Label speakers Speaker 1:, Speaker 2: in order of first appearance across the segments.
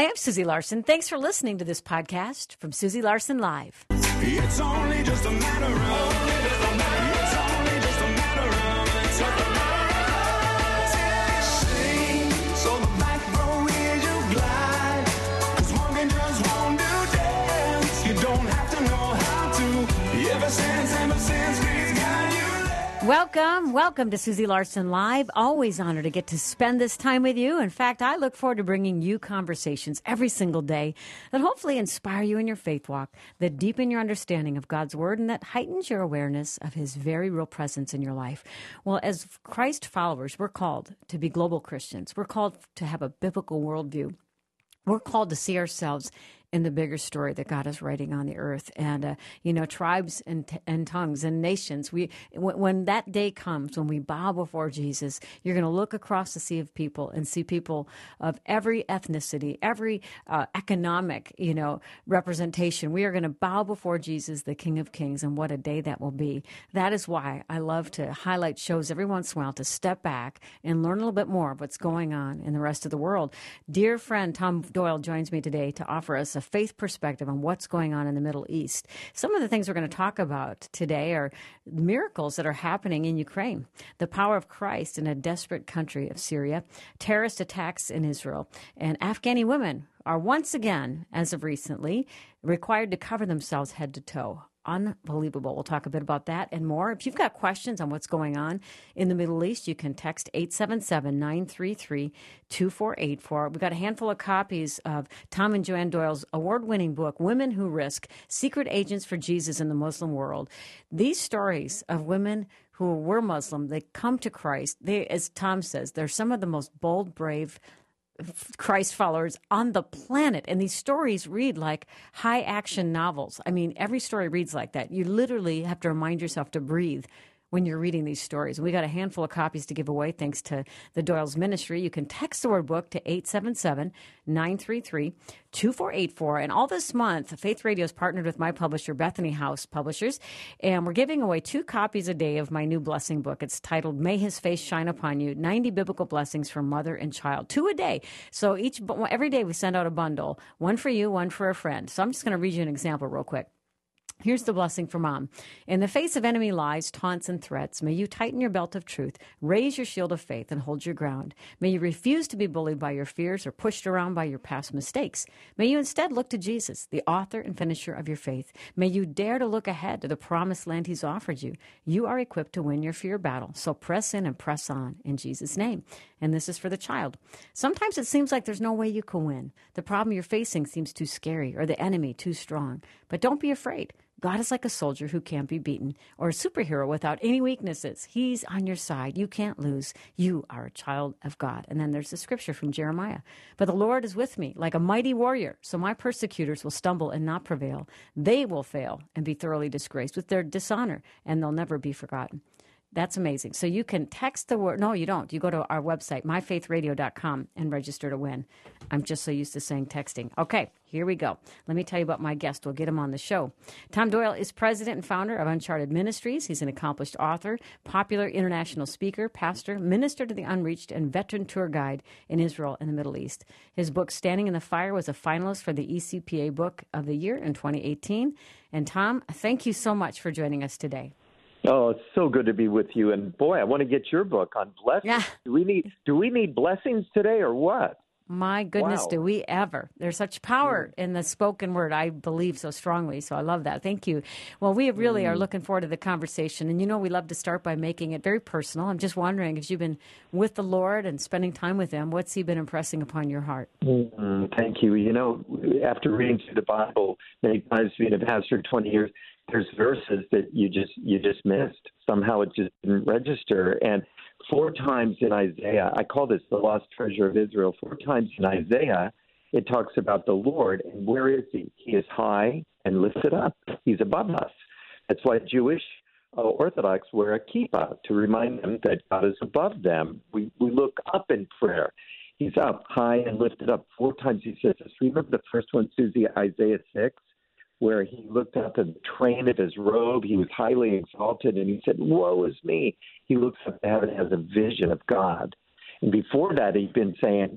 Speaker 1: I'm Susie Larson. Thanks for listening to this podcast from Susie Larson Live.
Speaker 2: It's only just a matter of, it's only just a matter of, sing, so the back row is you glide, 'cause walking just won't do dance, you don't have to know how to, ever since, please guide you.
Speaker 1: Welcome to Susie Larson Live. Always honored to get to spend this time with you. In fact, I look forward to bringing you conversations every single day that hopefully inspire you in your faith walk, that deepen your understanding of God's Word, and that heightens your awareness of His very real presence in your life. Well, as Christ followers, we're called to be global Christians. We're called to have a biblical worldview. We're called to see ourselves in the bigger story that God is writing on the earth. And, tribes and tongues and nations, when that day comes, when we bow before Jesus, you're going to look across the sea of people and see people of every ethnicity, every economic, representation. We are going to bow before Jesus, the King of Kings, and what a day that will be. That is why I love to highlight shows every once in a while to step back and learn a little bit more of what's going on in the rest of the world. Dear friend Tom Doyle joins me today to offer us a faith perspective on what's going on in the Middle East. Some of the things we're going to talk about today are miracles that are happening in Ukraine, the power of Christ in a desperate country of Syria, terrorist attacks in Israel, and Afghani women are once again, as of recently, required to cover themselves head to toe. Unbelievable. We'll talk a bit about that and more. If you've got questions on what's going on in the Middle East, you can text 877-933-2484. We've got a handful of copies of Tom and Joanne Doyle's award-winning book, Women Who Risk, Secret Agents for Jesus in the Muslim World. These stories of women who were Muslim, they come to Christ. They, as Tom says, they're some of the most bold, brave Christ followers on the planet. And these stories read like high action novels. I mean, every story reads like that. You literally have to remind yourself to breathe when you're reading these stories. We got a handful of copies to give away thanks to the Doyle's ministry. You can text the word book to 877-933-2484. And all this month, Faith Radio has partnered with my publisher, Bethany House Publishers, and we're giving away 2 copies a day of my new blessing book. It's titled May His Face Shine Upon You, 90 Biblical Blessings for Mother and Child. 2 a day. So every day we send out a bundle, one for you, one for a friend. So I'm just going to read you an example real quick. Here's the blessing for Mom. In the face of enemy lies, taunts, and threats, may you tighten your belt of truth, raise your shield of faith, and hold your ground. May you refuse to be bullied by your fears or pushed around by your past mistakes. May you instead look to Jesus, the author and finisher of your faith. May you dare to look ahead to the promised land He's offered you. You are equipped to win your fear battle, so press in and press on in Jesus' name. And this is for the child. Sometimes it seems like there's no way you can win. The problem you're facing seems too scary or the enemy too strong. But don't be afraid. God is like a soldier who can't be beaten, or a superhero without any weaknesses. He's on your side. You can't lose. You are a child of God. And then there's the scripture from Jeremiah. But the Lord is with me like a mighty warrior, so my persecutors will stumble and not prevail. They will fail and be thoroughly disgraced with their dishonor, and they'll never be forgotten. That's amazing. So you can text the word. No, you don't. You go to our website, myfaithradio.com, and register to win. I'm just so used to saying texting. Okay, here we go. Let me tell you about my guest. We'll get him on the show. Tom Doyle is president and founder of Uncharted Ministries. He's an accomplished author, popular international speaker, pastor, minister to the unreached, and veteran tour guide in Israel and the Middle East. His book, Standing in the Fire, was a finalist for the ECPA Book of the Year in 2018. And Tom, thank you so much for joining us today.
Speaker 3: Oh, it's so good to be with you. And boy, I want to get your book on blessings.
Speaker 1: Yeah.
Speaker 3: Do we need blessings today or what?
Speaker 1: My goodness,
Speaker 3: Wow.
Speaker 1: do we ever. There's such power in the spoken word. I believe so strongly. So I love that. Thank you. Well, we really are looking forward to the conversation. And we love to start by making it very personal. I'm just wondering, if you've been with the Lord and spending time with Him, what's He been impressing upon your heart?
Speaker 3: Thank you. After reading through the Bible many times, being a pastor 20 years, there's verses that you just missed. Somehow it just didn't register. And 4 times in Isaiah, I call this the lost treasure of Israel. 4 times in Isaiah, it talks about the Lord. And where is He? He is high and lifted up. He's above us. That's why Jewish Orthodox wear a kippah, to remind them that God is above them. We look up in prayer. He's up, high and lifted up. 4 times He says this. Remember the first one, Susie, Isaiah 6? Where He looked up at the train of His robe. He was highly exalted, and He said, woe is me. He looks up to heaven and has a vision of God. And before that, He'd been saying,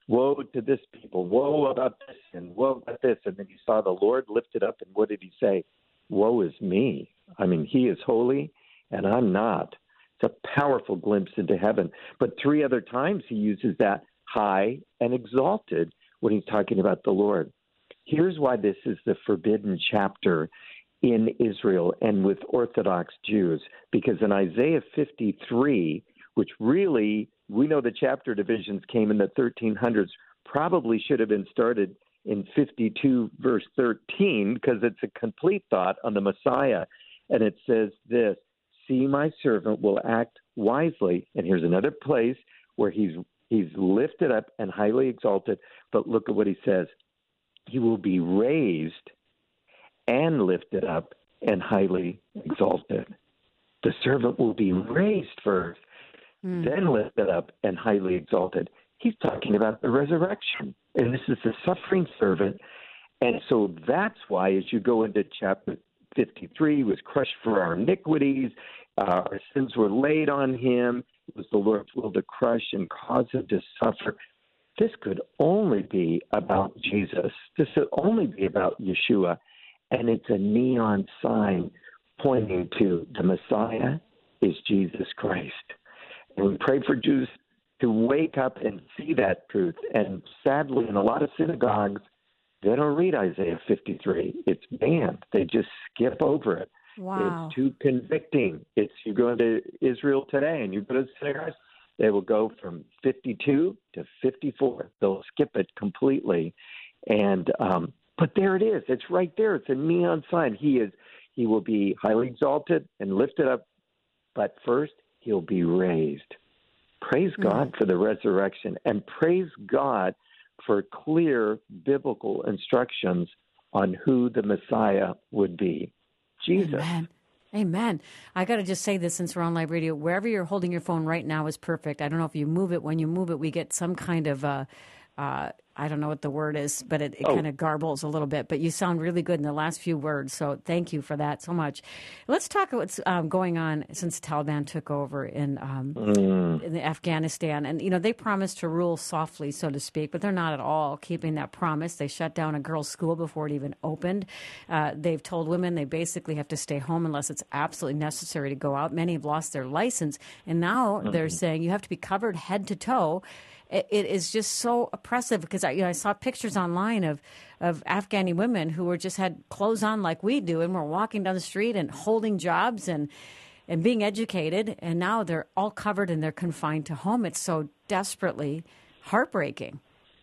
Speaker 3: woe to this people, woe about this, and woe about this. And then he saw the Lord lifted up, and what did he say? Woe is me. I mean, he is holy, and I'm not. It's a powerful glimpse into heaven. But 3 other times he uses that high and exalted when he's talking about the Lord. Here's why this is the forbidden chapter in Israel and with Orthodox Jews, because in Isaiah 53, which really, we know the chapter divisions came in the 1300s, probably should have been started in 52 verse 13, because it's a complete thought on the Messiah. And it says this, see, my servant will act wisely. And here's another place where he's lifted up and highly exalted. But look at what he says. He will be raised and lifted up and highly exalted. The servant will be raised first, then lifted up and highly exalted. He's talking about the resurrection. And this is the suffering servant. And so that's why as you go into chapter 53, he was crushed for our iniquities. Our sins were laid on him. It was the Lord's will to crush and cause him to suffer. This could only be about Jesus. This could only be about Yeshua. And it's a neon sign pointing to the Messiah is Jesus Christ. And we pray for Jews to wake up and see that truth. And sadly, in a lot of synagogues, they don't read Isaiah 53. It's banned. They just skip over it.
Speaker 1: Wow.
Speaker 3: It's too convicting. You go into Israel today and you go to the synagogues, they will go from 52 to 54. They'll skip it completely. And but there it is. It's right there. It's a neon sign. He will be highly exalted and lifted up, but first he'll be raised. Praise God for the resurrection, and praise God for clear biblical instructions on who the Messiah would be. Jesus.
Speaker 1: Amen. Amen. I got to just say this since we're on live radio. Wherever you're holding your phone right now is perfect. I don't know if you move it. When you move it, we get some kind of I don't know what the word is, but it kind of garbles a little bit. But you sound really good in the last few words, so thank you for that so much. Let's talk about what's going on since the Taliban took over in Afghanistan. And, you know, they promised to rule softly, so to speak, but they're not at all keeping that promise. They shut down a girls' school before it even opened. They've told women they basically have to stay home unless it's absolutely necessary to go out. Many have lost their license, and now they're saying you have to be covered head to toe. It is just so oppressive because I saw pictures online of Afghani women who just had clothes on like we do and were walking down the street and holding jobs and being educated, and now they're all covered and they're confined to home. It's so desperately heartbreaking.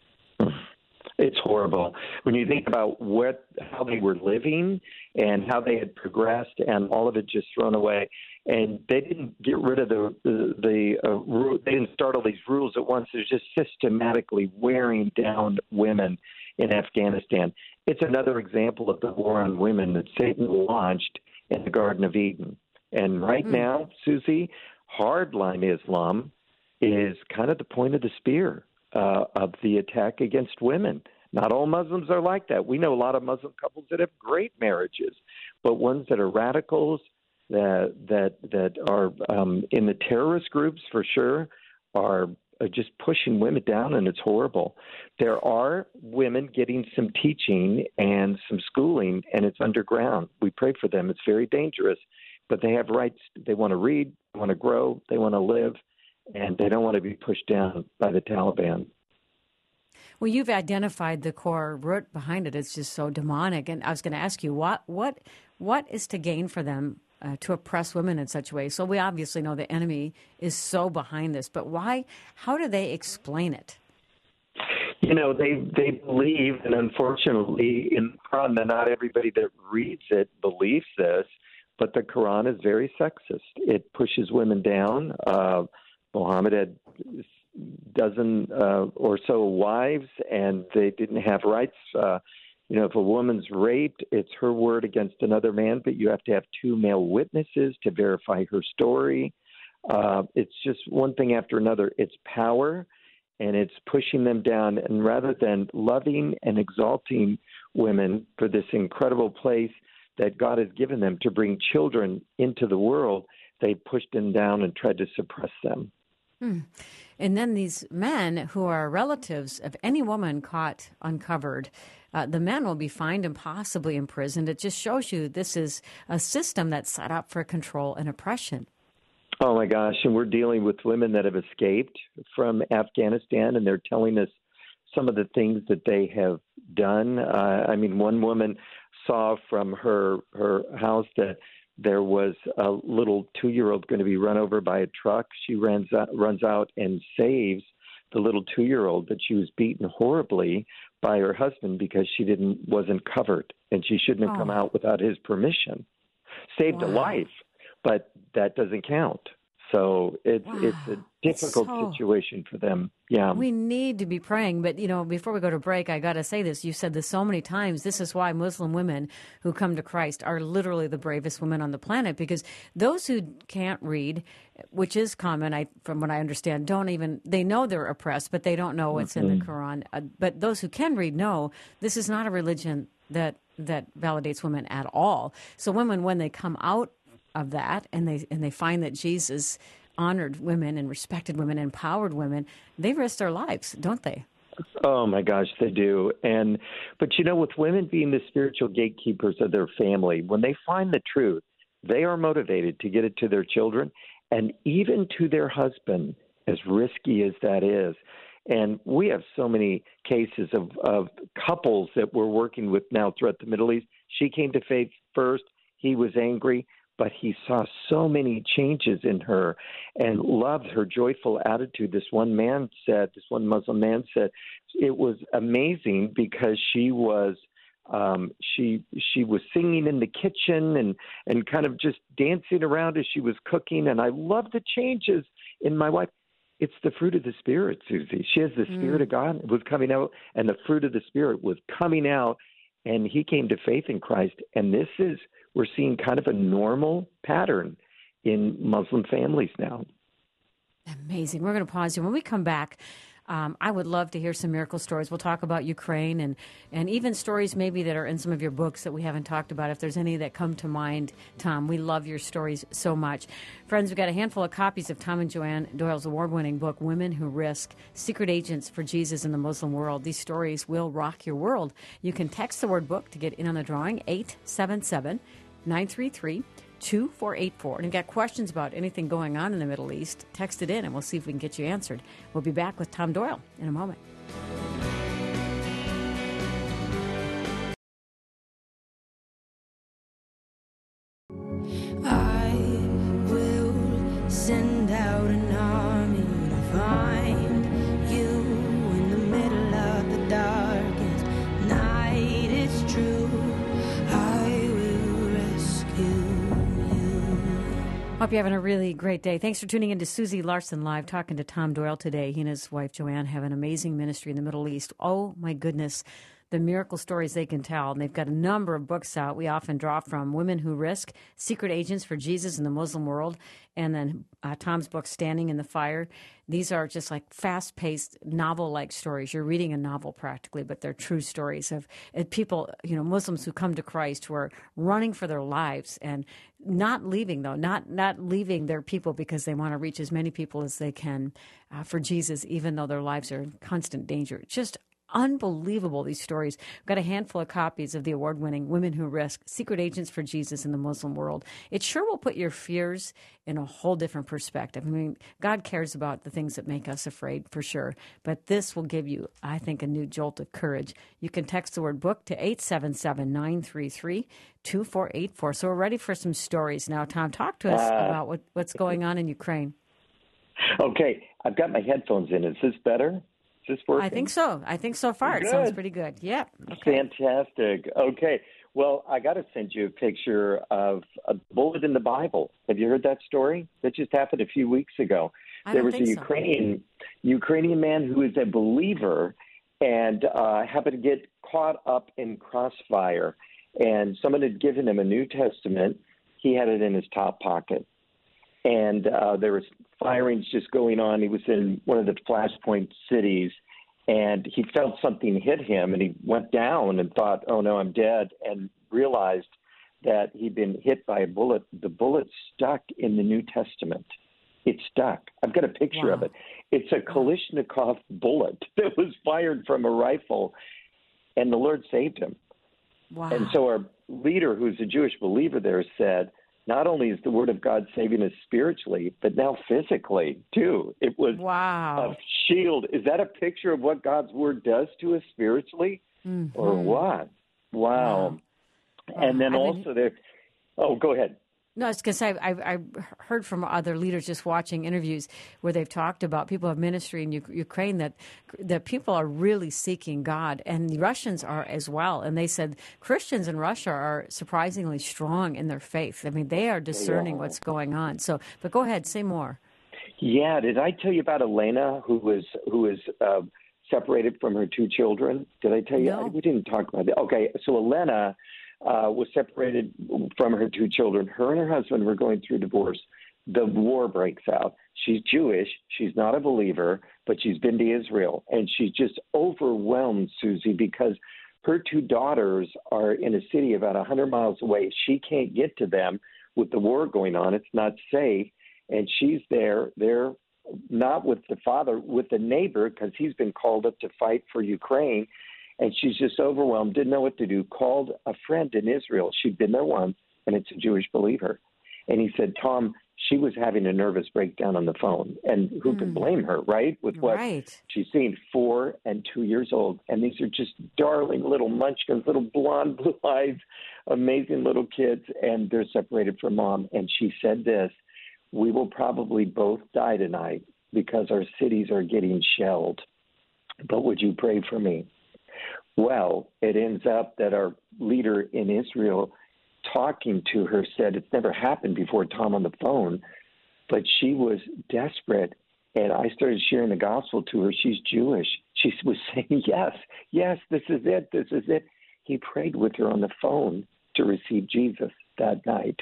Speaker 3: It's horrible when you think about how they were living and how they had progressed, and all of it just thrown away. And they didn't get rid of they didn't start all these rules at once. They're just systematically wearing down women in Afghanistan. It's another example of the war on women that Satan launched in the Garden of Eden. And right now, Susie, hardline Islam is kind of the point of the spear of the attack against women. Not all Muslims are like that. We know a lot of Muslim couples that have great marriages, but ones that are radicals, that are in the terrorist groups for sure, are just pushing women down, and it's horrible. There are women getting some teaching and some schooling, and it's underground. We pray for them. It's very dangerous, but they have rights. They want to read, they want to grow, they want to live, and they don't want to be pushed down by the Taliban.
Speaker 1: Well, you've identified the core root behind it. It's just so demonic. And I was going to ask you, what is to gain for them to oppress women in such a way? So we obviously know the enemy is so behind this, but why? How do they explain it?
Speaker 3: You know, they believe, and unfortunately in the Quran, not everybody that reads it believes this, but the Quran is very sexist. It pushes women down. Muhammad had dozen or so wives, and they didn't have rights. If a woman's raped, it's her word against another man, but you have to have two male witnesses to verify her story. It's just one thing after another. It's power, and it's pushing them down. And rather than loving and exalting women for this incredible place that God has given them to bring children into the world, they pushed them down and tried to suppress them.
Speaker 1: And then these men who are relatives of any woman caught uncovered, the men will be fined and possibly imprisoned. It just shows you this is a system that's set up for control and oppression.
Speaker 3: Oh, my gosh. And we're dealing with women that have escaped from Afghanistan, and they're telling us some of the things that they have done. I mean, one woman saw from her house that there was a little 2-year-old going to be run over by a truck. She runs out and saves the little 2-year-old, but she was beaten horribly by her husband because she wasn't covered, and she shouldn't have come out without his permission. Saved a life, but that doesn't count. So it's a difficult situation for them. Yeah.
Speaker 1: We need to be praying. But, before we go to break, I got to say this. You've said this so many times. This is why Muslim women who come to Christ are literally the bravest women on the planet, because those who can't read, which is common, from what I understand, they know they're oppressed, but they don't know what's in the Quran. But those who can read know this is not a religion that validates women at all. So women, when they come out of that, and they find that Jesus honored women and respected women, and empowered women, they risk their lives, don't they?
Speaker 3: Oh my gosh, they do. But with women being the spiritual gatekeepers of their family, when they find the truth, they are motivated to get it to their children and even to their husband, as risky as that is. And we have so many cases of couples that we're working with now throughout the Middle East. She came to faith first. He was angry, but he saw so many changes in her and loved her joyful attitude. This one Muslim man said, it was amazing because she was she was singing in the kitchen and kind of just dancing around as she was cooking. And I love the changes in my wife. It's the fruit of the Spirit, Susie. She has the Spirit of God. It was coming out, and the fruit of the Spirit was coming out, and he came to faith in Christ. And we're seeing kind of a normal pattern in Muslim families now.
Speaker 1: Amazing. We're going to pause here. When we come back, I would love to hear some miracle stories. We'll talk about Ukraine and even stories maybe that are in some of your books that we haven't talked about. If there's any that come to mind, Tom, we love your stories so much. Friends, we've got a handful of copies of Tom and Joanne Doyle's award-winning book, Women Who Risk, Secret Agents for Jesus in the Muslim World. These stories will rock your world. You can text the word book to get in on the drawing, 877-933-2484. And if you've got questions about anything going on in the Middle East, text it in and we'll see if we can get you answered. We'll be back with Tom Doyle in a moment.
Speaker 4: I will send out an army to find you in the middle of the darkest night. It's true, I will rescue you.
Speaker 1: Hope you're having a really great day. Thanks for tuning in to Susie Larson Live, talking to Tom Doyle today. He and his wife, Joanne, have an amazing ministry in the Middle East. Oh, my goodness, the miracle stories they can tell. And they've got a number of books out we often draw from: Women Who Risk, Secret Agents for Jesus in the Muslim World, and then Tom's book, Standing in the Fire. These are just like fast-paced, novel-like stories. You're reading a novel practically, but they're true stories of people, Muslims who come to Christ, who are running for their lives and not leaving, though, not leaving their people because they want to reach as many people as they can for Jesus, even though their lives are in constant danger. Just unbelievable, these stories. We've got a handful of copies of the award-winning Women Who Risk, Secret Agents for Jesus in the Muslim World. It sure will put your fears in a whole different perspective. I mean, God cares about the things that make us afraid, for sure. But this will give you, I think, a new jolt of courage. You can text the word book to 877-933-2484. So we're ready for some stories now. Tom, talk to us about what's going on in Ukraine.
Speaker 3: Okay, I've got my headphones in. Is this better? Is this working?
Speaker 1: I think so. I think so far
Speaker 3: Good.
Speaker 1: It sounds pretty good. Yep. Okay.
Speaker 3: Fantastic. Okay. Well, I got to send you a picture of a bullet in the Bible. Have you heard that story? That just happened a few weeks ago. There was a Ukrainian man who is a believer and happened to get caught up in crossfire. And someone had given him a New Testament. He had it in his top pocket. And there was firings just going on. He was in one of the flashpoint cities, and he felt something hit him, and he went down and thought, oh, no, I'm dead, and realized that he'd been hit by a bullet. The bullet stuck in the New Testament. It stuck. I've got a picture of it. It's a Kalashnikov bullet that was fired from a rifle, and the Lord saved him.
Speaker 1: Wow.
Speaker 3: And so our leader, who's a Jewish believer there, said, not only is the Word of God saving us spiritually, but now physically, too. It was
Speaker 1: wow.
Speaker 3: a shield. Is that a picture of what God's Word does to us spiritually?
Speaker 1: Mm-hmm.
Speaker 3: Or what? Wow. And then also there, go ahead.
Speaker 1: No, I was going to say, I heard from other leaders just watching interviews where they've talked about people of ministry in Ukraine that people are really seeking God, and the Russians are as well. And they said Christians in Russia are surprisingly strong in their faith. I mean, they are discerning what's going on. So, but go ahead, say more.
Speaker 3: Yeah, did I tell you about Elena, who was separated from her two children? Did I tell you?
Speaker 1: No.
Speaker 3: We didn't talk about that. Okay, so Elena was separated from her two children. Her and her husband were going through divorce. The war breaks out. She's Jewish. She's not a believer, but she's been to Israel. And she's just overwhelmed, Susie, because her two daughters are in a city about 100 miles away. She can't get to them with the war going on. It's not safe. And she's there. They're not with the father, with the neighbor, because he's been called up to fight for Ukraine. And she's just overwhelmed, didn't know what to do, called a friend in Israel. She'd been there once, and it's a Jewish believer. And he said, Tom, she was having a nervous breakdown on the phone. And who can blame her, right? With what she's seen, 4 and 2 years old. And these are just darling little munchkins, little blonde, blue eyes, amazing little kids. And they're separated from mom. And she said this, we will probably both die tonight because our cities are getting shelled. But would you pray for me? Well, it ends up that our leader in Israel talking to her said it's never happened before, Tom, on the phone, but she was desperate. And I started sharing the gospel to her. She's Jewish. She was saying, yes, this is it. This is it. He prayed with her on the phone to receive Jesus that night.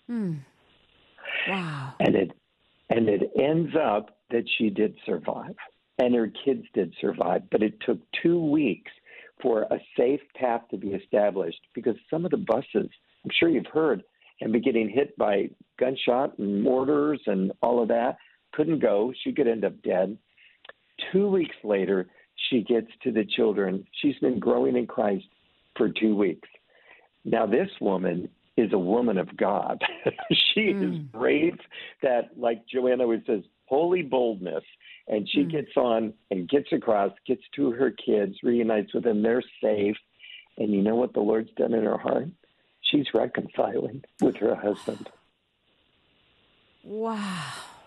Speaker 1: Wow.
Speaker 3: And it ends up that she did survive, and her kids did survive. But it took 2 weeks for a safe path to be established, because some of the buses, I'm sure you've heard, have been getting hit by gunshot and mortars and all of that. Couldn't go. She could end up dead. 2 weeks later, she gets to the children. She's been growing in Christ for 2 weeks. Now, this woman is a woman of God. She is brave, that, like Joanna always says, holy boldness. And she gets on and gets across, gets to her kids, reunites with them. They're safe. And you know what the Lord's done in her heart? She's reconciling with her husband.
Speaker 1: Wow.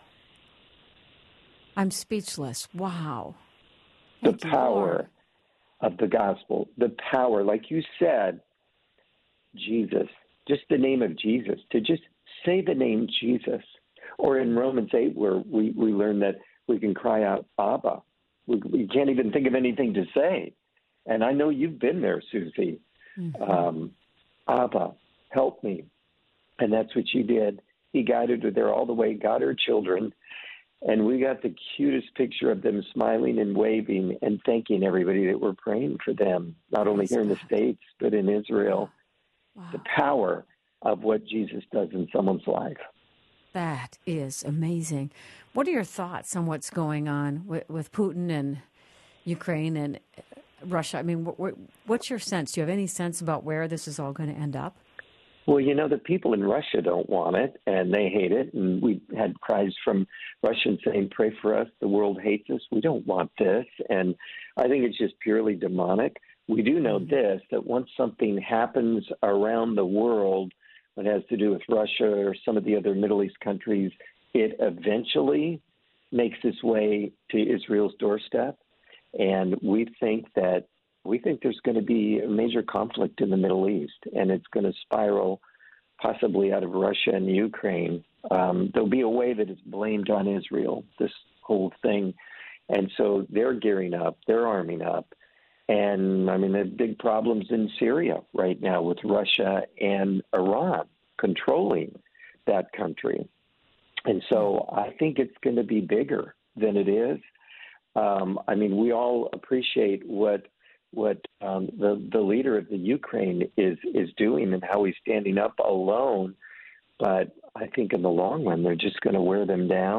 Speaker 1: I'm speechless. Wow.
Speaker 3: The power of the gospel, the power, like you said, Jesus, just the name of Jesus, to just say the name Jesus. Or in Romans 8, where we learn that we can cry out, Abba. We can't even think of anything to say. And I know you've been there, Susie. Abba, help me. And that's what she did. He guided her there all the way, got her children. And we got the cutest picture of them smiling and waving and thanking everybody that were praying for them, not only here in the States, but in Israel. Wow. The power of what Jesus does in someone's life.
Speaker 1: That is amazing. What are your thoughts on what's going on with Putin and Ukraine and Russia? I mean, what's your sense? Do you have any sense about where this is all going to end up?
Speaker 3: Well, you know, the people in Russia don't want it, and they hate it. And we had cries from Russians saying, pray for us. The world hates us. We don't want this. And I think it's just purely demonic. We do know this, that once something happens around the world that has to do with Russia or some of the other Middle East countries, it eventually makes its way to Israel's doorstep. And we think there's going to be a major conflict in the Middle East, and it's going to spiral possibly out of Russia and Ukraine. There'll be a way that it's blamed on Israel, this whole thing. And so they're gearing up, they're arming up. And, I mean, there are big problems in Syria right now with Russia and Iran controlling that country. And so I think it's going to be bigger than it is. I mean, we all appreciate what the leader of the Ukraine is doing and how he's standing up alone. But I think in the long run, they're just going to wear them down.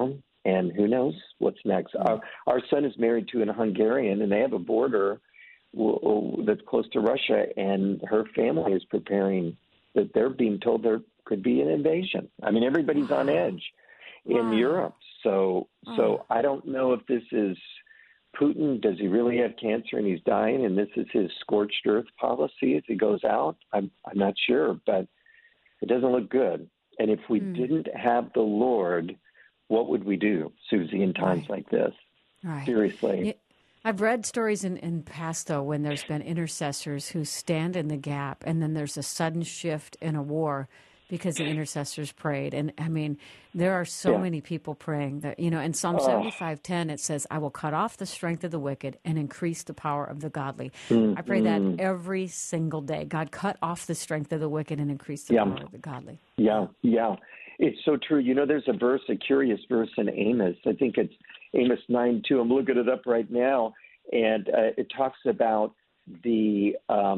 Speaker 3: and who knows what's next. Our son is married to a Hungarian, and they have a border that's close to Russia, and her family is preparing that they're being told there could be an invasion. I mean, everybody's on edge in Europe. So I don't know if this is Putin. Does he really have cancer and he's dying, and this is his scorched earth policy as he goes out? I'm not sure, but it doesn't look good. And if we didn't have the Lord, what would we do, Susie, in times like this?
Speaker 1: Right.
Speaker 3: Seriously.
Speaker 1: I've read stories in past, though, when there's been intercessors who stand in the gap, and then there's a sudden shift in a war because the intercessors prayed. And, I mean, there are so many people praying that, in Psalm 75:10, it says, I will cut off the strength of the wicked and increase the power of the godly. I pray that every single day. God, cut off the strength of the wicked and increase the power of the godly.
Speaker 3: Yeah. It's so true. There's a verse, a curious verse in Amos. I think it's Amos 9:2. I'm looking it up right now. And it talks about the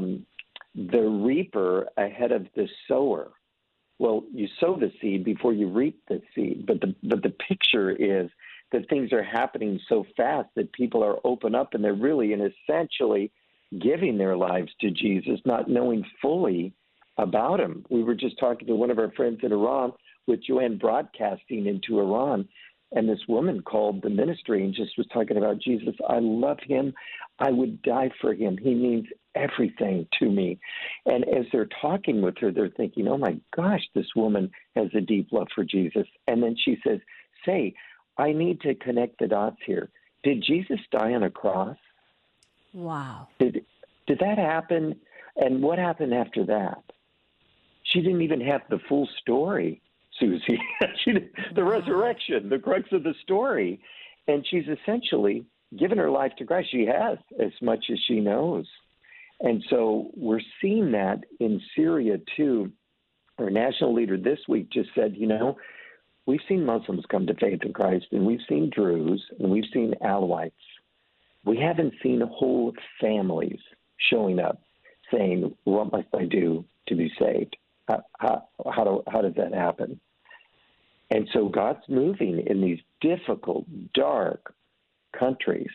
Speaker 3: reaper ahead of the sower. Well, you sow the seed before you reap the seed. But the picture is that things are happening so fast that people are open up, and they're really and essentially giving their lives to Jesus, not knowing fully about him. We were just talking to one of our friends in Iran with Joanne broadcasting into Iran, and this woman called the ministry and just was talking about Jesus. I love him. I would die for him. He means everything to me. And as they're talking with her, they're thinking, oh, my gosh, this woman has a deep love for Jesus. And then she says, I need to connect the dots here. Did Jesus die on a cross?
Speaker 1: Wow.
Speaker 3: Did that happen? And what happened after that? She didn't even have the full story, Susie. The resurrection, the crux of the story. And she's essentially given her life to Christ. She has, as much as she knows. And so we're seeing that in Syria, too. Our national leader this week just said, we've seen Muslims come to faith in Christ, and we've seen Druze, and we've seen Alawites. We haven't seen whole families showing up saying, what must I do to be saved? How does that happen? And so God's moving in these difficult, dark countries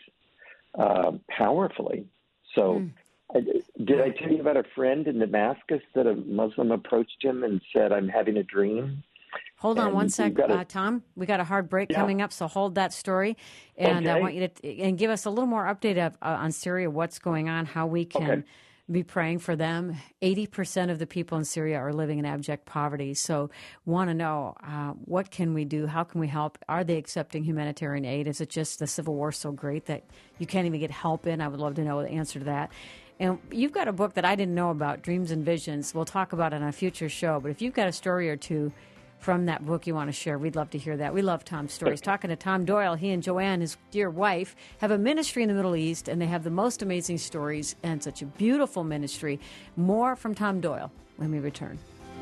Speaker 3: powerfully. So did I tell you about a friend in Damascus that a Muslim approached him and said, I'm having a dream?
Speaker 1: Hold on one sec, Tom. We got a hard break coming up, so hold that story. And I want you to give us a little more update on Syria, what's going on, how we can be praying for them. 80% of the people in Syria are living in abject poverty. So want to know, what can we do? How can we help? Are they accepting humanitarian aid? Is it just the civil war so great that you can't even get help in? I would love to know the answer to that. And you've got a book that I didn't know about, Dreams and Visions. We'll talk about it on a future show. But if you've got a story or two from that book you want to share, we'd love to hear that. We love Tom's stories. Talking to Tom Doyle, he and Joanne, his dear wife, have a ministry in the Middle East, and they have the most amazing stories and such a beautiful ministry. More from Tom Doyle when we return.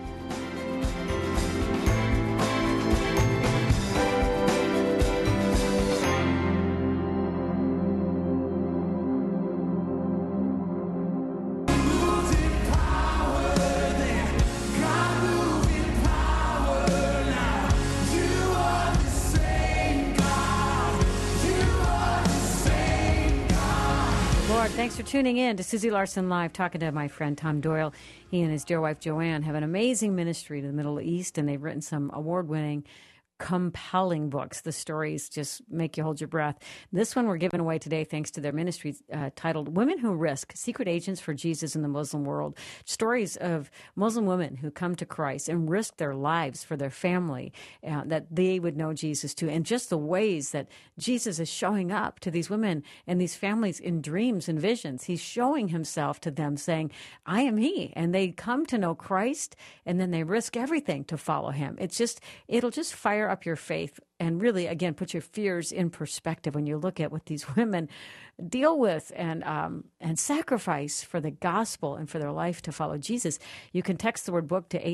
Speaker 1: Thanks for tuning in to Susie Larson Live, talking to my friend Tom Doyle. He and his dear wife Joanne have an amazing ministry to the Middle East, and they've written some award-winning, compelling books. The stories just make you hold your breath. This one we're giving away today thanks to their ministry titled Women Who Risk, Secret Agents for Jesus in the Muslim World. Stories of Muslim women who come to Christ and risk their lives for their family, that they would know Jesus too, and just the ways that Jesus is showing up to these women and these families in dreams and visions. He's showing himself to them saying, I am he. And they come to know Christ, and then they risk everything to follow him. It'll just fire up your faith and really, again, put your fears in perspective when you look at what these women deal with and sacrifice for the gospel and for their life to follow Jesus. You can text the word book to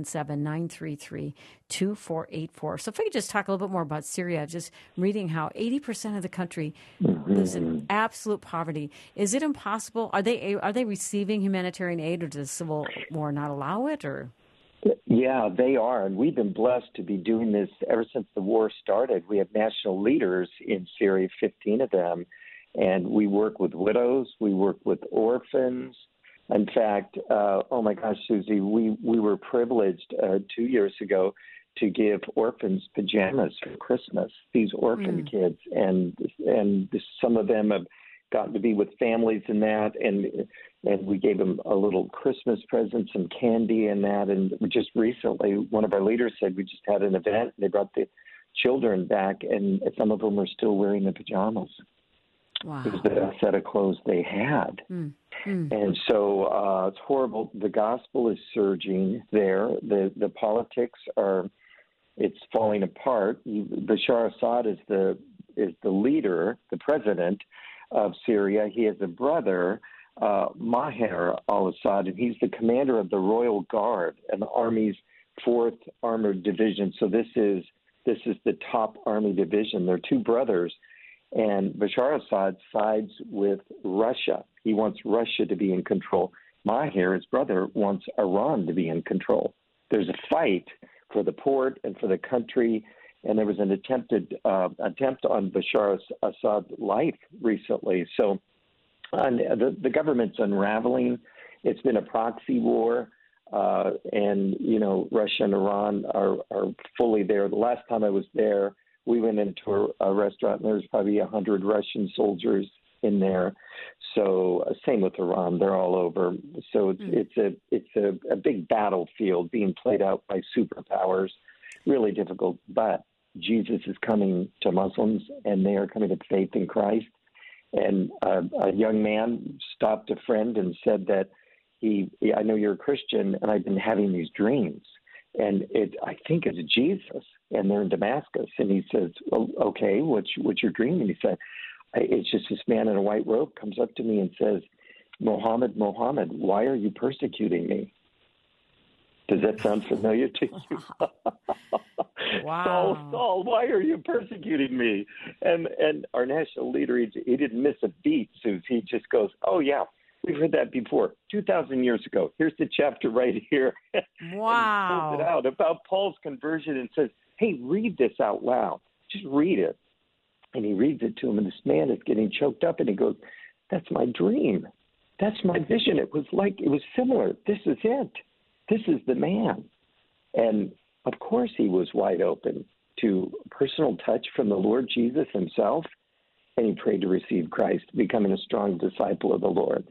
Speaker 1: 877-933-2484. So if we could just talk a little bit more about Syria, just reading how 80% of the country lives in absolute poverty. Is it impossible? Are they receiving humanitarian aid, or does the civil war not allow it? Or
Speaker 3: Yeah, they are. And we've been blessed to be doing this ever since the war started. We have national leaders in Syria, 15 of them. And we work with widows. We work with orphans. In fact, oh my gosh, Susie, we were privileged 2 years ago to give orphans pajamas for Christmas, these orphan kids. And some of them have gotten to be with families and that, and we gave them a little Christmas present, some candy and that. And just recently, one of our leaders said we just had an event. They brought the children back, and some of them are still wearing the pajamas.
Speaker 1: Wow.
Speaker 3: It was the best set of clothes they had. And so it's horrible. The gospel is surging there. The politics are, it's falling apart. Bashar Assad is the leader, the president of Syria. He has a brother, Maher al-Assad, and he's the commander of the Royal Guard and the Army's 4th Armored Division. So this is the top Army division. They're two brothers, and Bashar Assad sides with Russia. He wants Russia to be in control. Maher, his brother, wants Iran to be in control. There's a fight for the port and for the country. And there was an attempt on Bashar Assad's life recently. So the government's unraveling. It's been a proxy war, and Russia and Iran are fully there. The last time I was there, we went into a restaurant, and there was probably 100 Russian soldiers in there. So same with Iran; they're all over. So it's a big battlefield being played out by superpowers. Really difficult, but Jesus is coming to Muslims, and they are coming to faith in Christ. And a young man stopped a friend and said that I know you're a Christian, and I've been having these dreams, and I think it's Jesus, and they're in Damascus. And he says, well, okay, what's your dream? And he said, it's just this man in a white robe comes up to me and says, Muhammad, Muhammad, why are you persecuting me? Does that sound familiar to you?
Speaker 1: Wow.
Speaker 3: Saul, why are you persecuting me? And our national leader, he didn't miss a beat, Suze. He just goes, oh, yeah, we've heard that before. 2,000 years ago. Here's the chapter right here.
Speaker 1: Wow.
Speaker 3: And pulls it out about Paul's conversion and says, hey, read this out loud. Just read it. And he reads it to him, and this man is getting choked up, and he goes, that's my dream. That's my vision. It was similar. This is it. This is the man. And, of course, he was wide open to personal touch from the Lord Jesus himself, and he prayed to receive Christ, becoming a strong disciple of the Lord.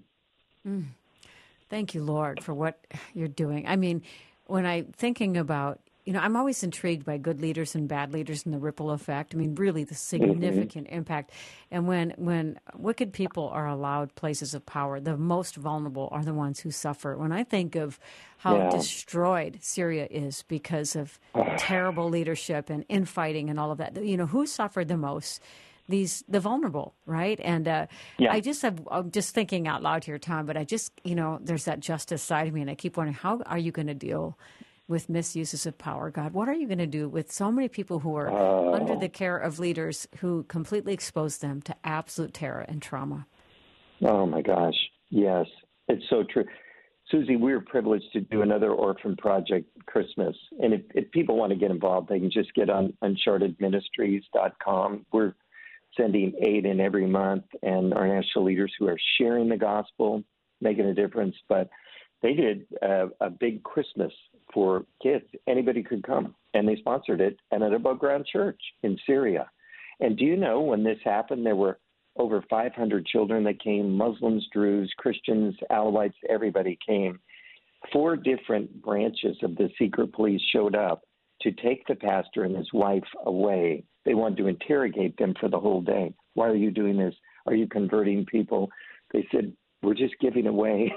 Speaker 1: Thank you, Lord, for what you're doing. I mean, when I'm thinking about, I'm always intrigued by good leaders and bad leaders and the ripple effect. I mean, really the significant impact. And when wicked people are allowed places of power, the most vulnerable are the ones who suffer. When I think of how destroyed Syria is because of terrible leadership and infighting and all of that, who suffered the most? The vulnerable, right? And I'm just thinking out loud here, Tom, but I just, there's that justice side of me, and I keep wondering, how are you going to deal with misuses of power, God? What are you going to do with so many people who are under the care of leaders who completely expose them to absolute terror and trauma?
Speaker 3: Oh, my gosh. Yes, it's so true. Susie, we were privileged to do another orphan project Christmas. And if people want to get involved, they can just get on unchartedministries.com. We're sending aid in every month, and our national leaders who are sharing the gospel, making a difference. But they did a big Christmas for kids. Anybody could come, and they sponsored it at an above-ground church in Syria. And do you know, when this happened, there were over 500 children that came, Muslims, Druze, Christians, Alawites, everybody came. 4 different branches of the secret police showed up to take the pastor and his wife away. They wanted to interrogate them for the whole day. Why are you doing this? Are you converting people? They said, we're just giving away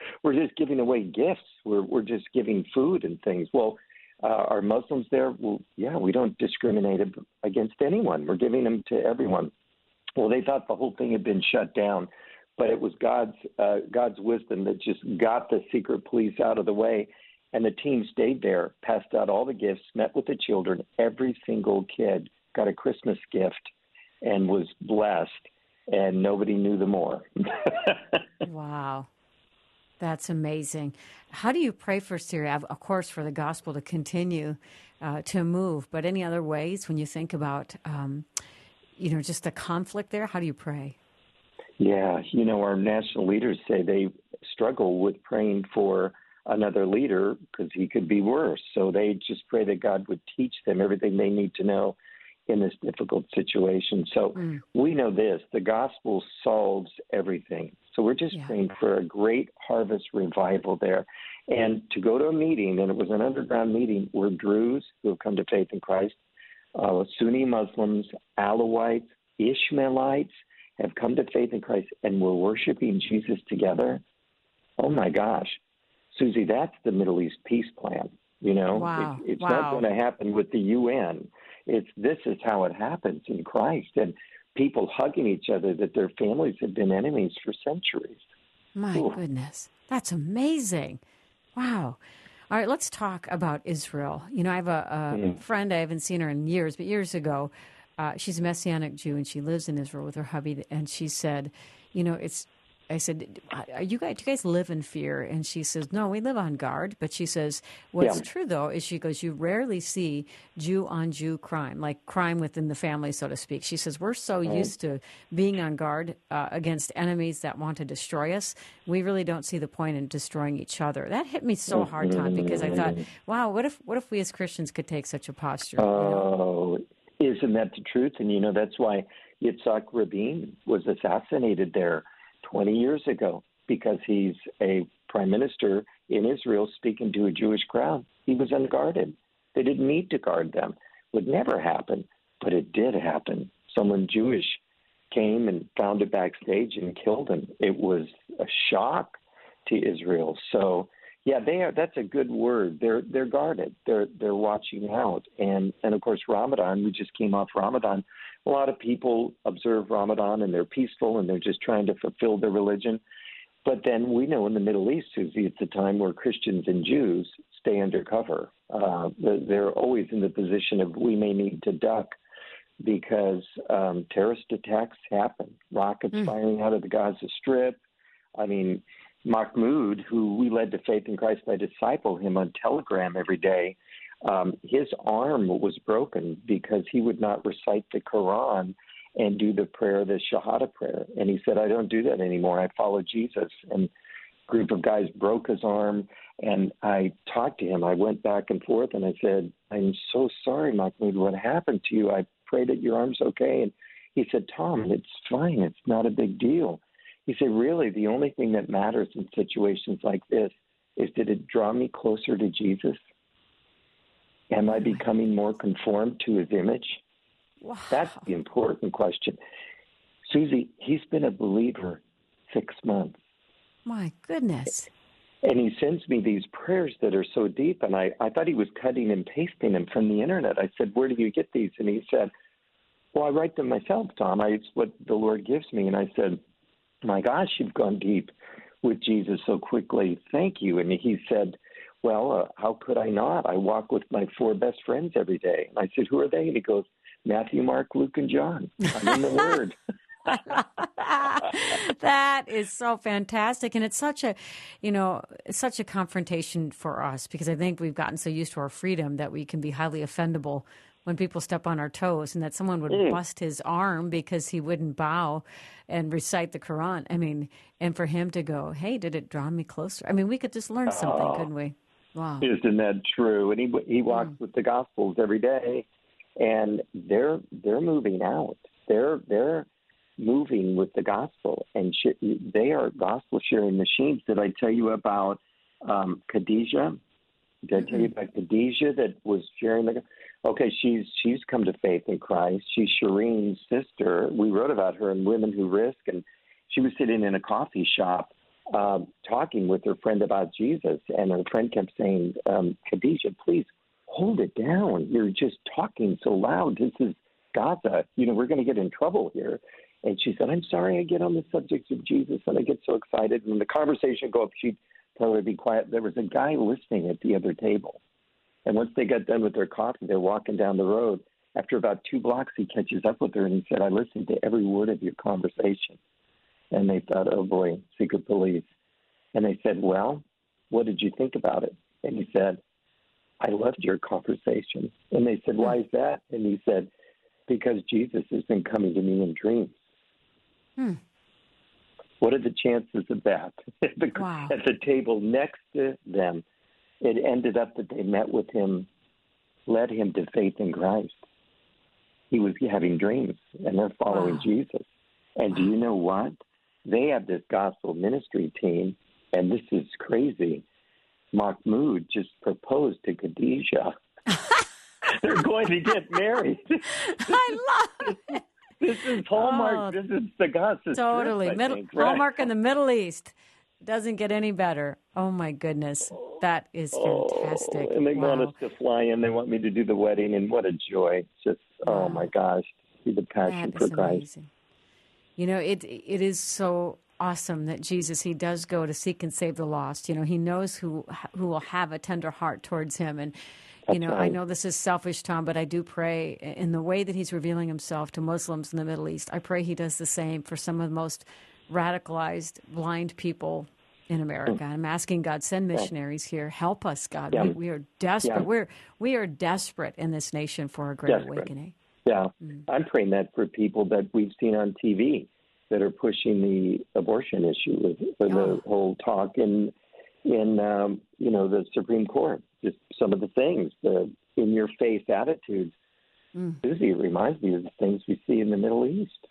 Speaker 3: gifts. We're just giving food and things. Well, are Muslims there? Well, yeah, we don't discriminate against anyone. We're giving them to everyone. Well, they thought the whole thing had been shut down, but it was God's wisdom that just got the secret police out of the way. And the team stayed there, passed out all the gifts, met with the children. Every single kid got a Christmas gift and was blessed, and nobody knew the more.
Speaker 1: Wow. That's amazing. How do you pray for Syria? Of course, for the gospel to continue to move, but any other ways when you think about, just the conflict there? How do you pray?
Speaker 3: Yeah, our national leaders say they struggle with praying for another leader because he could be worse. So they just pray that God would teach them everything they need to know in this difficult situation. So we know this, the gospel solves everything. So we're just praying for a great harvest revival there. And to go to a meeting, and it was an underground meeting, where Druze, who have come to faith in Christ, Sunni Muslims, Alawites, Ishmaelites have come to faith in Christ, and we're worshiping Jesus together. Oh, my gosh. Susie, that's the Middle East peace plan.
Speaker 1: Wow.
Speaker 3: It's not going to happen with the UN. This is how it happens in Christ, and people hugging each other that their families have been enemies for centuries.
Speaker 1: My goodness, that's amazing. Wow. All right, let's talk about Israel. I have a friend, I haven't seen her in years, but years ago, she's a Messianic Jew, and she lives in Israel with her hubby, and she said, I said, do you guys live in fear? And she says, no, we live on guard. But she says, what's true, though, is she goes, you rarely see Jew-on-Jew crime, like crime within the family, so to speak. She says, we're so used to being on guard against enemies that want to destroy us. We really don't see the point in destroying each other. That hit me so hard, Tom, because I thought, wow, what if we as Christians could take such a posture?
Speaker 3: Oh, isn't that the truth? And, that's why Yitzhak Rabin was assassinated there 20 years ago, because he's a prime minister in Israel speaking to a Jewish crowd. He was unguarded. They didn't need to guard them. Would never happen, but it did happen. Someone Jewish came and found it backstage and killed him. It was a shock to Israel. So, yeah, they are. That's a good word. They're guarded. They're watching out. And of course, Ramadan. We just came off Ramadan. A lot of people observe Ramadan and they're peaceful and they're just trying to fulfill their religion. But then we know in the Middle East, Susie, it's a time where Christians and Jews stay undercover. They're always in the position of we may need to duck because terrorist attacks happen. Rockets firing out of the Gaza Strip. I mean, Mahmoud, who we led to faith in Christ, I disciple him on Telegram every day. His arm was broken because he would not recite the Quran and do the prayer, the Shahada prayer. And he said, I don't do that anymore. I follow Jesus. And a group of guys broke his arm, and I talked to him. I went back and forth, and I said, I'm so sorry, Mahmoud, what happened to you? I pray that your arm's okay. And he said, Tom, it's fine. It's not a big deal. He said, really, the only thing that matters in situations like this is, did it draw me closer to Jesus? Am I becoming more conformed to his image?
Speaker 1: Wow.
Speaker 3: That's the important question. Susie, he's been a believer 6 months.
Speaker 1: My goodness.
Speaker 3: And he sends me these prayers that are so deep, and I thought he was cutting and pasting them from the internet. I said, where do you get these? And he said, well, I write them myself, Tom. It's what the Lord gives me. And I said, my gosh, you've gone deep with Jesus so quickly. Thank you. And he said, well, how could I not? I walk with my 4 best friends every day. And I said, who are they? And he goes, Matthew, Mark, Luke, and John. I'm in the Word.
Speaker 1: That is so fantastic. And it's such a confrontation for us, because I think we've gotten so used to our freedom that we can be highly offendable when people step on our toes, and that someone would bust his arm because he wouldn't bow and recite the Quran. I mean, and for him to go, hey, did it draw me closer? I mean, we could just learn something, couldn't we? Wow.
Speaker 3: Isn't that true? And he walks with the Gospels every day, and they're moving out. They're moving with the gospel, and they are gospel sharing machines. Did I tell you about Khadijah? Did I tell you about Khadijah that was sharing the? Okay, she's come to faith in Christ. She's Shireen's sister. We wrote about her in Women Who Risk, and she was sitting in a coffee shop talking with her friend about Jesus, and her friend kept saying, Khadijah, please hold it down. You're just talking so loud. This is Gaza. We're going to get in trouble here. And she said, I'm sorry I get on the subject of Jesus, and I get so excited. And when the conversation go up, she'd tell her to be quiet. There was a guy listening at the other table. And once they got done with their coffee, they're walking down the road. After about 2 blocks, he catches up with her, and he said, I listened to every word of your conversation. And they thought, oh, boy, secret police. And they said, well, what did you think about it? And he said, I loved your conversation. And they said, why is that? And he said, because Jesus has been coming to me in dreams. What are the chances of that?
Speaker 1: Wow.
Speaker 3: At the table next to them, it ended up that they met with him, led him to faith in Christ. He was having dreams, and they're following Jesus. And do you know what? They have this gospel ministry team, and this is crazy. Mahmoud just proposed to Khadijah. They're going to get married.
Speaker 1: I love it.
Speaker 3: This is Hallmark. This is the gospel.
Speaker 1: Totally.
Speaker 3: Strip, I think, right?
Speaker 1: Hallmark in the Middle East. Doesn't get any better. Oh, my goodness. That is fantastic.
Speaker 3: And they want
Speaker 1: Wow.
Speaker 3: us to fly in. They want me to do the wedding, and what a joy. Just, oh, my gosh, see the passion
Speaker 1: That
Speaker 3: for
Speaker 1: is
Speaker 3: Christ.
Speaker 1: amazing. You know, it is so awesome that Jesus, he does go to seek and save the lost. You know, he knows who will have a tender heart towards him. And, you know, I
Speaker 3: right.
Speaker 1: know this is selfish, Tom, but I do pray in the way that he's revealing himself to Muslims in the Middle East. I pray he does the same for some of the most radicalized, blind people in America. I'm asking God, send missionaries here. Help us, God.
Speaker 3: Yeah.
Speaker 1: We are desperate.
Speaker 3: Yeah.
Speaker 1: We are desperate in this nation for a great
Speaker 3: Desperate.
Speaker 1: awakening.
Speaker 3: Yeah, I'm praying that for people that we've seen on TV that are pushing the abortion issue with the whole talk in the Supreme Court. Just some of the things, the in-your-face attitudes. Susie, it reminds me of the things we see in the Middle East.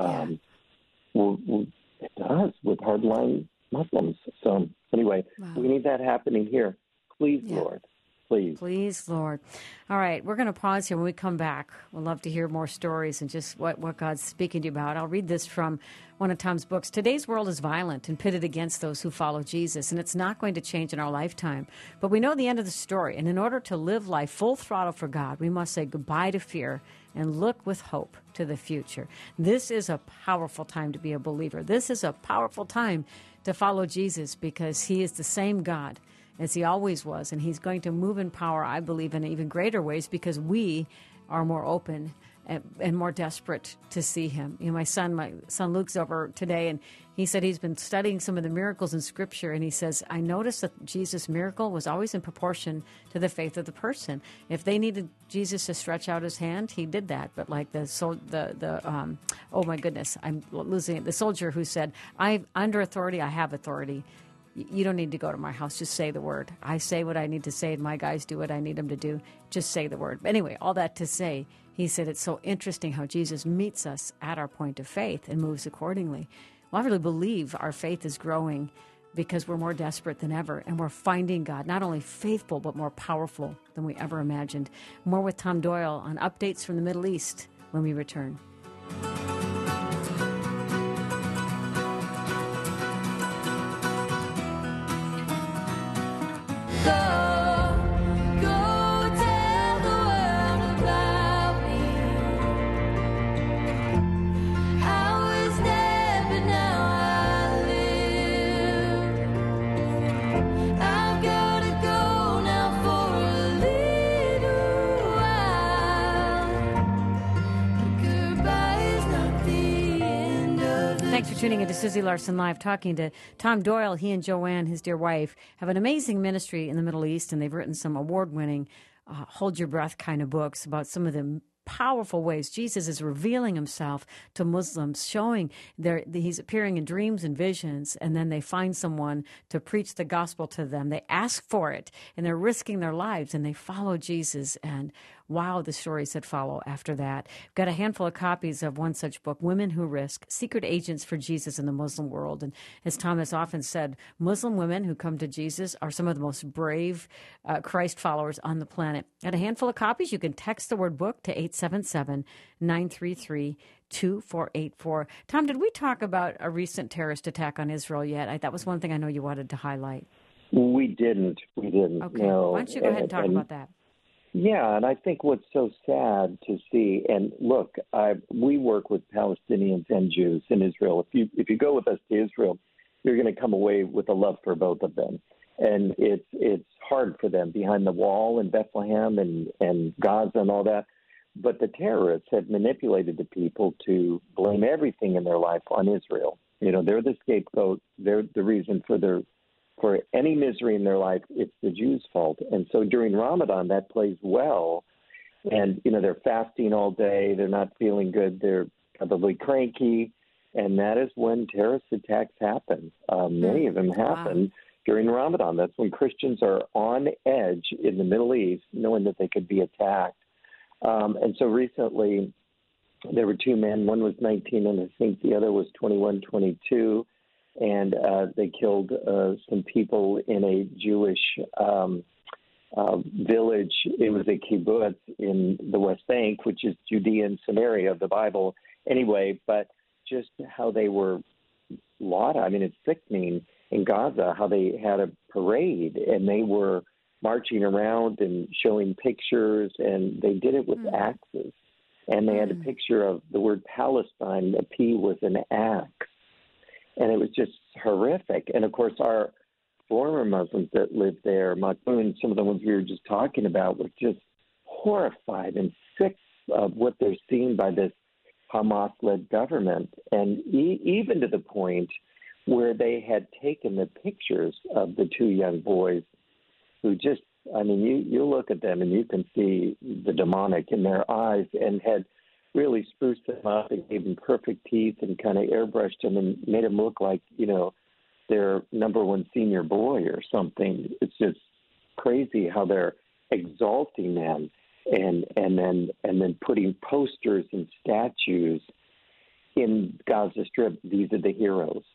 Speaker 3: It does with hardline Muslims. So anyway, we need that happening here. Please, Lord. Please.
Speaker 1: Please, Lord. All right, we're going to pause here. When we come back, we'd love to hear more stories and just what God's speaking to you about. I'll read this from one of Tom's books. Today's world is violent and pitted against those who follow Jesus, and it's not going to change in our lifetime. But we know the end of the story, and in order to live life full throttle for God, we must say goodbye to fear and look with hope to the future. This is a powerful time to be a believer. This is a powerful time to follow Jesus because he is the same God as he always was, and he's going to move in power, I believe, in even greater ways because we are more open and more desperate to see him. You know, my son Luke's over today, and he said he's been studying some of the miracles in Scripture, and he says, I noticed that Jesus' miracle was always in proportion to the faith of the person. If they needed Jesus to stretch out his hand, he did that. But like oh my goodness, I'm losing it. The soldier who said, under authority, I have authority. You don't need to go to my house. Just say the word. I say what I need to say, and my guys do what I need them to do. Just say the word. But anyway, all that to say, he said it's so interesting how Jesus meets us at our point of faith and moves accordingly. Well, I really believe our faith is growing because we're more desperate than ever, and we're finding God not only faithful, but more powerful than we ever imagined. More with Tom Doyle on updates from the Middle East when we return. Thanks for tuning into Susie Larson Live, talking to Tom Doyle. He and Joanne, his dear wife, have an amazing ministry in the Middle East, and they've written some award-winning, hold your breath kind of books about some of the powerful ways Jesus is revealing himself to Muslims, showing he's appearing in dreams and visions, and then they find someone to preach the gospel to them. They ask for it, and they're risking their lives, and they follow Jesus, and wow, the stories that follow after that. We've got a handful of copies of one such book, Women Who Risk, Secret Agents for Jesus in the Muslim World. And as Thomas often said, Muslim women who come to Jesus are some of the most brave Christ followers on the planet. Got a handful of copies. You can text the word book to 877-933-2484. Tom, did we talk about a recent terrorist attack on Israel yet? That was one thing I know you wanted to highlight.
Speaker 3: We didn't.
Speaker 1: Okay.
Speaker 3: No.
Speaker 1: Why don't you go ahead and talk about that?
Speaker 3: Yeah, and I think what's so sad to see, and look, we work with Palestinians and Jews in Israel. If you go with us to Israel, you're going to come away with a love for both of them. And it's hard for them behind the wall in Bethlehem and Gaza and all that. But the terrorists have manipulated the people to blame everything in their life on Israel. You know, they're the scapegoat. They're the reason for their for any misery in their life, it's the Jews' fault. And so during Ramadan, that plays well. And, they're fasting all day. They're not feeling good. They're probably cranky. And that is when terrorist attacks happen. Many of them happen during Ramadan. That's when Christians are on edge in the Middle East, knowing that they could be attacked. And so recently, there were two men. One was 19, and I think the other was 21, 22. And they killed some people in a Jewish village. It was a kibbutz in the West Bank, which is Judea and Samaria of the Bible. Anyway, but just how they were lauded. I mean, it's sickening in Gaza how they had a parade and they were marching around and showing pictures, and they did it with axes. And they had a picture of the word Palestine. The P was an axe. And it was just horrific. And, of course, our former Muslims that lived there, Matun, some of the ones we were just talking about, were just horrified and sick of what they're seeing by this Hamas-led government. And even to the point where they had taken the pictures of the two young boys who just, you look at them and you can see the demonic in their eyes, and had really spruced them up and gave them perfect teeth and kind of airbrushed them and made them look like, their number one senior boy or something. It's just crazy how they're exalting them and then putting posters and statues in Gaza Strip. These are the heroes,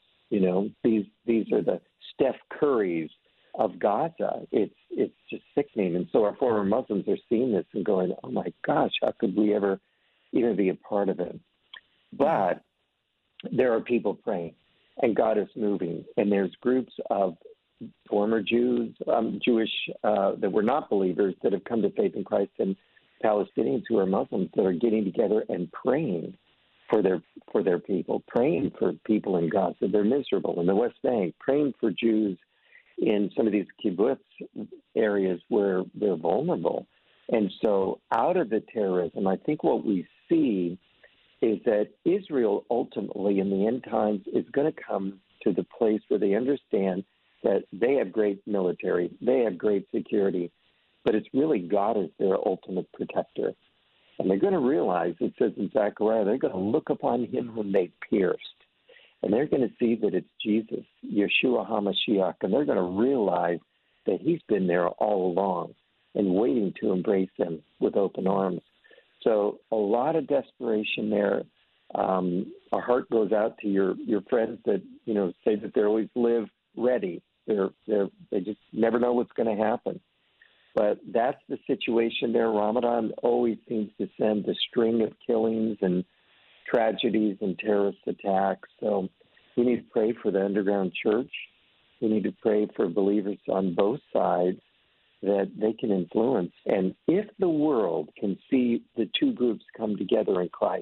Speaker 3: these are the Steph Currys of Gaza. It's just sickening. And so our former Muslims are seeing this and going, oh my gosh, how could we ever even be a part of it? But there are people praying, and God is moving. And there's groups of former Jews, Jewish that were not believers that have come to faith in Christ, and Palestinians who are Muslims that are getting together and praying for their people, praying for people in Gaza. They're miserable in the West Bank, praying for Jews in some of these kibbutz areas where they're vulnerable. And so out of the terrorism, I think what we see is that Israel ultimately in the end times is going to come to the place where they understand that they have great military, they have great security, but it's really God is their ultimate protector. And they're going to realize, it says in Zechariah, they're going to look upon him whom they pierced. And they're going to see that it's Jesus, Yeshua HaMashiach, and they're going to realize that he's been there all along and waiting to embrace them with open arms. So a lot of desperation there. Our heart goes out to your friends that, say that they always live ready. They just never know what's going to happen. But that's the situation there. Ramadan always seems to send a string of killings and tragedies and terrorist attacks. So we need to pray for the underground church. We need to pray for believers on both sides that they can influence. And if the world can see the two groups come together in Christ,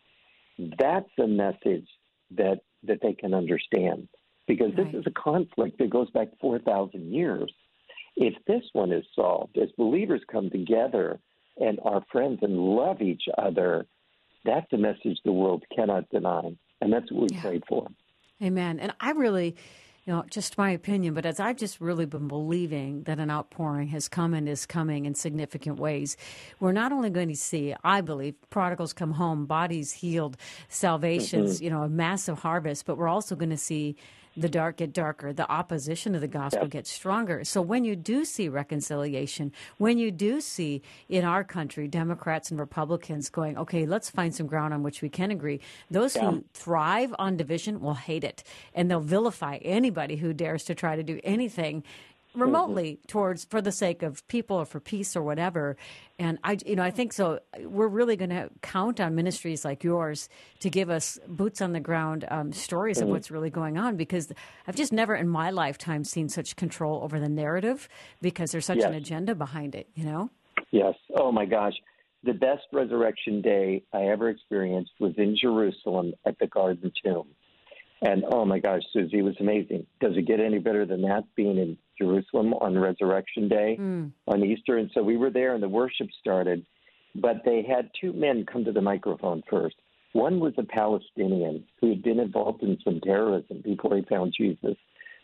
Speaker 3: that's a message that they can understand. Because this is a conflict that goes back 4,000 years. If this one is solved, as believers come together and are friends and love each other, that's a message the world cannot deny. And that's what we prayed for.
Speaker 1: Amen. And I really, just my opinion, but as I've just really been believing that an outpouring has come and is coming in significant ways, we're not only going to see, I believe, prodigals come home, bodies healed, salvations, a massive harvest, but we're also going to see the dark get darker, the opposition to the gospel gets stronger. So when you do see reconciliation, when you do see in our country Democrats and Republicans going, okay, let's find some ground on which we can agree, those who thrive on division will hate it, and they'll vilify anybody who dares to try to do anything remotely towards for the sake of people or for peace or whatever. And I think so. We're really going to count on ministries like yours to give us boots on the ground stories of what's really going on, because I've just never in my lifetime seen such control over the narrative, because there's such an agenda behind it,
Speaker 3: Yes. Oh my gosh. The best resurrection day I ever experienced was in Jerusalem at the Garden Tomb. And oh my gosh, Susie, it was amazing. Does it get any better than that, being in Jerusalem on Resurrection Day on Easter? And so we were there and the worship started, but they had two men come to the microphone first. One was a Palestinian who had been involved in some terrorism before he found Jesus.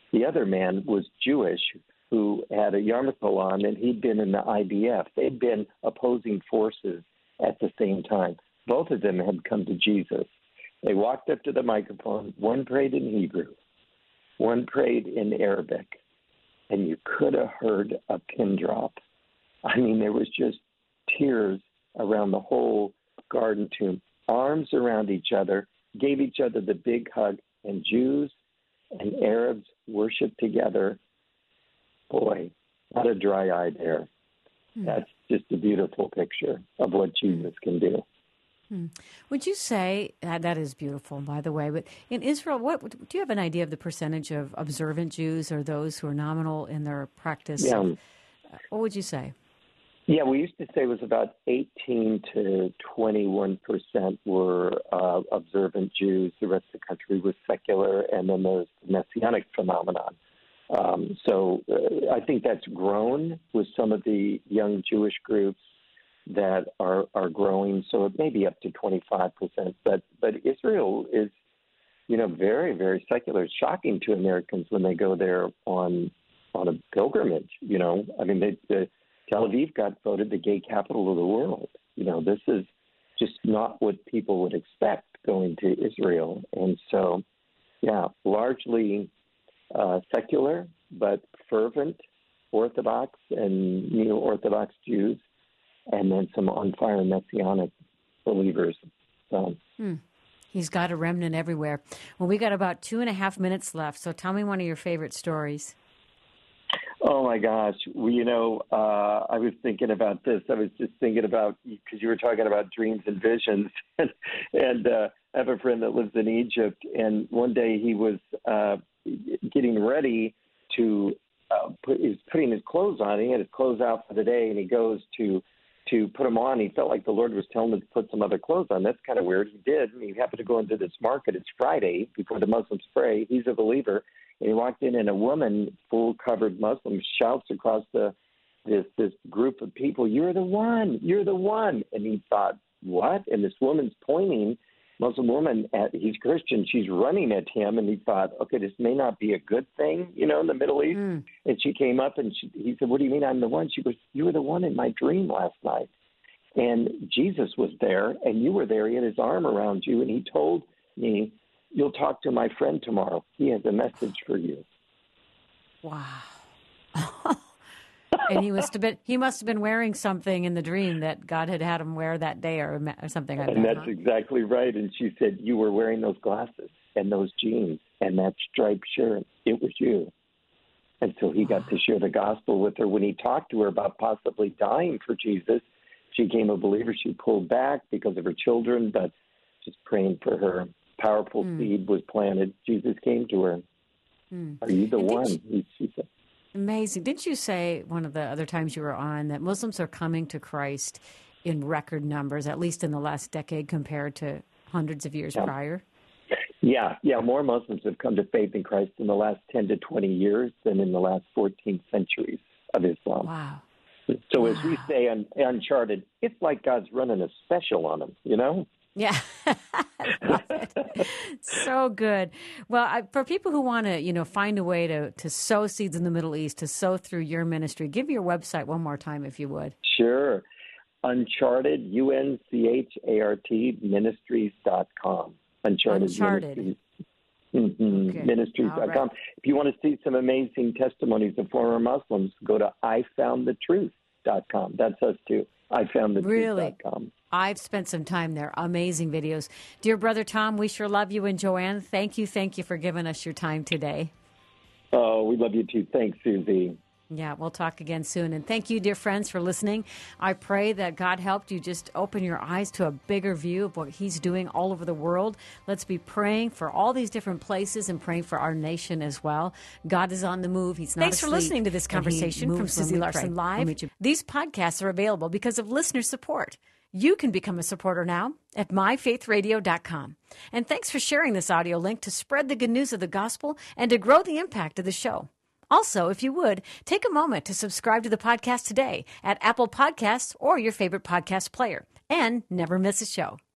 Speaker 3: The other man was Jewish, who had a yarmulke on, and he'd been in the IDF. They'd been opposing forces at the same time. Both of them had come to Jesus. They walked up to the microphone. One prayed in Hebrew. One prayed in Arabic. And you could have heard a pin drop. I mean, there was just tears around the whole garden tomb, arms around each other, gave each other the big hug, and Jews and Arabs worshiped together. Boy, not a dry eye there. That's just a beautiful picture of what Jesus can do.
Speaker 1: Would you say that is beautiful, by the way? But in Israel, what do you have an idea of the percentage of observant Jews or those who are nominal in their practice?
Speaker 3: Yeah.
Speaker 1: What would you say?
Speaker 3: Yeah, we used to say it was about 18 to 21% were observant Jews. The rest of the country was secular, and then there's the Messianic phenomenon. I think that's grown with some of the young Jewish groups that are growing. So it may be up to 25%. But Israel is, very, very secular. It's shocking to Americans when they go there on a pilgrimage. I mean, Tel Aviv got voted the gay capital of the world. This is just not what people would expect going to Israel. And so, yeah, largely secular, but fervent Orthodox and neo-Orthodox Jews, and then some on-fire Messianic believers. So.
Speaker 1: He's got a remnant everywhere. Well, we got about 2.5 minutes left, so tell me one of your favorite stories.
Speaker 3: Oh, my gosh. Well, I was thinking about this. I was just thinking about, because you were talking about dreams and visions, and I have a friend that lives in Egypt, and one day he was getting ready to he was putting his clothes on. He had his clothes out for the day, and he goes to put them on. He felt like the Lord was telling him to put some other clothes on. That's kind of weird. He did. And he happened to go into this market. It's Friday before the Muslims pray. He's a believer. And he walked in, and a woman, full-covered Muslim, shouts across this group of people, "You're the one! You're the one!" And he thought, what? And this woman's pointing, Muslim woman, he's Christian. She's running at him, and he thought, okay, this may not be a good thing, in the Middle East. And she came up, and he said, "What do you mean I'm the one?" She goes, "You were the one in my dream last night. And Jesus was there, and you were there. He had his arm around you, and he told me, you'll talk to my friend tomorrow. He has a message for you."
Speaker 1: Wow. And he must have been wearing something in the dream that God had him wear that day or something like that.
Speaker 3: And that's exactly right. And she said, "You were wearing those glasses and those jeans and that striped shirt. It was you." And so he got to share the gospel with her. When he talked to her about possibly dying for Jesus, she became a believer. She pulled back because of her children, but just praying for her. Powerful seed was planted. Jesus came to her. "Are you the one?" She said.
Speaker 1: Amazing. Didn't you say one of the other times you were on that Muslims are coming to Christ in record numbers, at least in the last decade compared to hundreds of years prior?
Speaker 3: Yeah. More Muslims have come to faith in Christ in the last 10 to 20 years than in the last 14 centuries of Islam.
Speaker 1: Wow.
Speaker 3: So as we say on Uncharted, it's like God's running a special on them,
Speaker 1: Yeah. I love it. So good. Well, for people who want to, find a way to sow seeds in the Middle East, to sow through your ministry, give your website one more time, if you would.
Speaker 3: Sure. Uncharted, UNCHART, ministries.com. Uncharted.
Speaker 1: Okay.
Speaker 3: Ministries.com.
Speaker 1: Right.
Speaker 3: If you want to see some amazing testimonies of former Muslims, go to ifoundthetruth.com. That's us too. ifoundthetruth.com.
Speaker 1: Really? I've spent some time there. Amazing videos. Dear Brother Tom, we sure love you. And Joanne, thank you for giving us your time today.
Speaker 3: Oh, we love you too. Thanks, Susie.
Speaker 1: Yeah, we'll talk again soon. And thank you, dear friends, for listening. I pray that God helped you just open your eyes to a bigger view of what he's doing all over the world. Let's be praying for all these different places and praying for our nation as well. God is on the move. He's not
Speaker 5: Thanks for
Speaker 1: asleep,
Speaker 5: listening to this conversation from Susie Larson Live.
Speaker 1: These podcasts are available because of listener support. You can become a supporter now at myfaithradio.com. And thanks for sharing this audio link to spread the good news of the gospel and to grow the impact of the show. Also, if you would, take a moment to subscribe to the podcast today at Apple Podcasts or your favorite podcast player, and never miss a show.